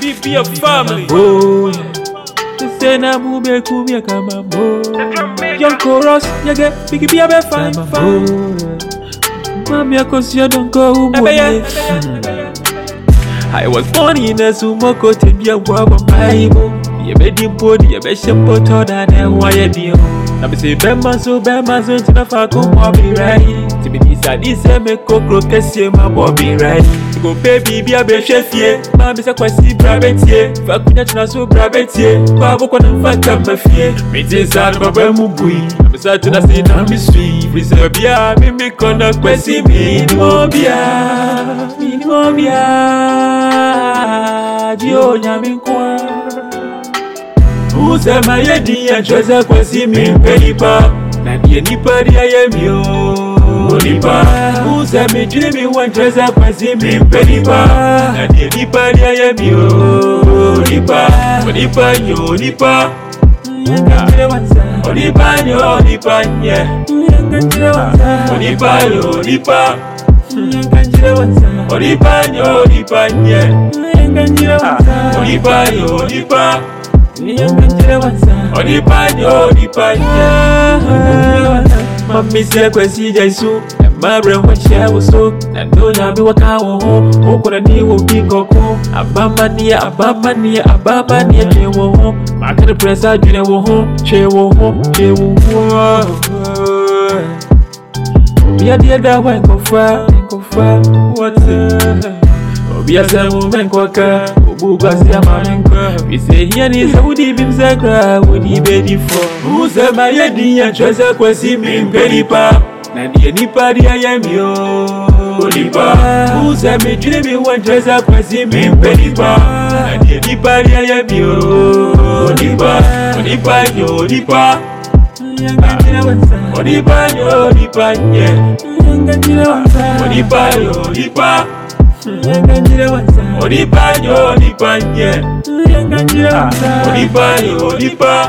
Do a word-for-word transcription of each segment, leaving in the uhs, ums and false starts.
be be a family. Oh, yeah. Say na mu be ku me kama mo. Young chorus, you get big be a be fine. Mami akosia don't go ubone. I was born in a sumoko to be a waba maibo. You be the body, you be shampoo to that and why you deal. I be say Bema so Bema so to the fuck on be right. To be this I this me coco kesi my bobby right. Go baby be a be chef ye. Mami say kwasi brabetier. Fuck kunya tuna so brabetier. Kwa boko na mfaka mafie. Me say sad baba mu bui. Me say tuna say na mi sweet. Free say bia me me kona kwasi me ni mo bia. Me ni mo bia. Dio nyami kwa. Uze mayedi ya choza kwa simi mpelipa. Na diye nipa diya yemio Nipa Uze mijini mi wanchoza kwa simi mpelipa. Na diye nipa diya yemio Nipa Nipa nyo nipa Nipa nyo nipa nye Nipa nyo nipa Nipa nyo nipa nye Nipa nyo nipa Onipanyo, onipanyo. Mami siya kwesi jaisu. Mabre mwisha uso. Nando nyami wakawo ho. Okona ni wubingo ko. Abamba niya, abamba niya, abamba niya chewo ho. Makana presa june wo ho. Chewo ho, chewo ho. Obiya diya dawa nkofa, nkofa. What's it? Obiya semu menkwaka. Bugasi ya mamenkwa. We say here ni Saudi bimzakra. Wodi bedi for. Uze mayedi ya choza kwa simi mpelipa. Na diye nipa diya yemio Nipa Uze mijini mi wanchoza kwa simi mpelipa. Na diye nipa diya yemio Nipa Nipa nyo nipa Nipa nyo nipa nye Nipa nyo nipa Onipanyo, onipanye Onipanyo, onipa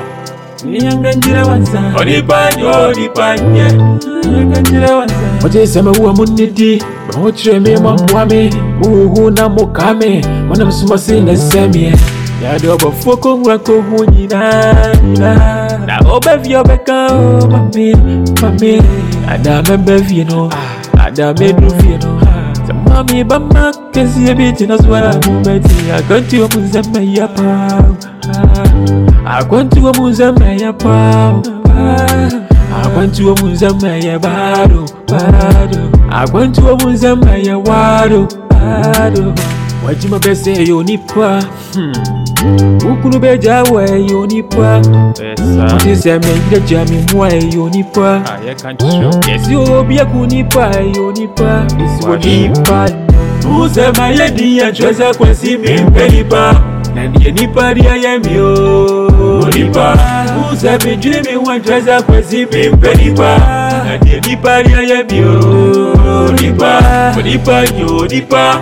Onipanyo, onipanye Oje sema uwa munidi Mahochire me mamwame Muhu na mukame Wana msuma sine semye Yade oba foko mwako hunyina Na obe vyo beka o mami, mami Adame bevye no Adame druvye no Mami bama kesi ebiti na swara mumeti. Akwanti wa muzeme ya pao. Akwanti wa muzeme ya pao. Akwanti wa muzeme ya bado, bado. Akwanti wa muzeme ya wado, bado. Wajima bese yo nipa. Ukunu beja we yo nipa. Mutise mengira jami mwa yo nipa. Yesi obia kunipa yo nipa. Isi wo nipa. Uze mayedi ya choza kwa simi mpelipa. Na diye nipa diya yemio Nipa Uze mijini mi wanchoza kwa simi mpelipa. Na diye nipa diya yemio Nipa Nipa nyo nipa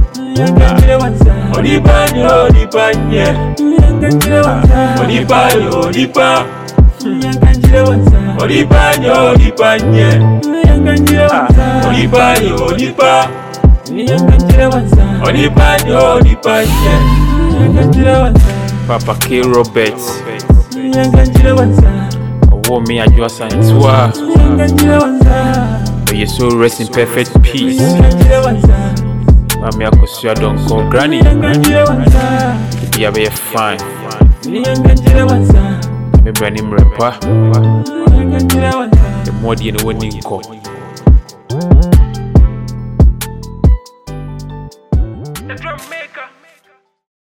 Onipanyo, onipanye Onipanyo, onipa Onipanyo, onipanye Onipanyo, onipa Onipanyo, onipanye Papa K. Roberts. Owo me ajwa santua. May your soul rest in perfect peace. Mami akosia don't call granny. Yeah, be fine. Me brand rapper. The more you know when you call. The drum